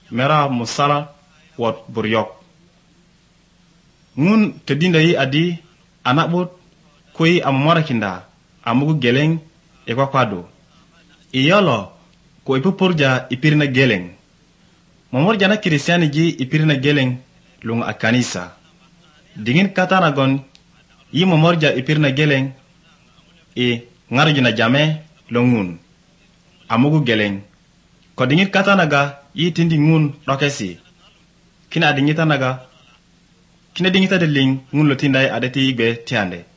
mera musala wot buryok. Ngun tedinda yi adi anakbut kui amamara kinda amugu geleng ekwa kwado. Iyolo ko ipupurja ipirina geleng. Momorja na Kristiani ji ipirina geleng lung a kanisa. Dingin kata nagon yi momorja ipirina geleng ngarjuna jame longun amugu geleng. Ko dingin kata naga yi tindi ngun rokesi. Kina dingita de ling ngun lo tindai adeti igbe tiande.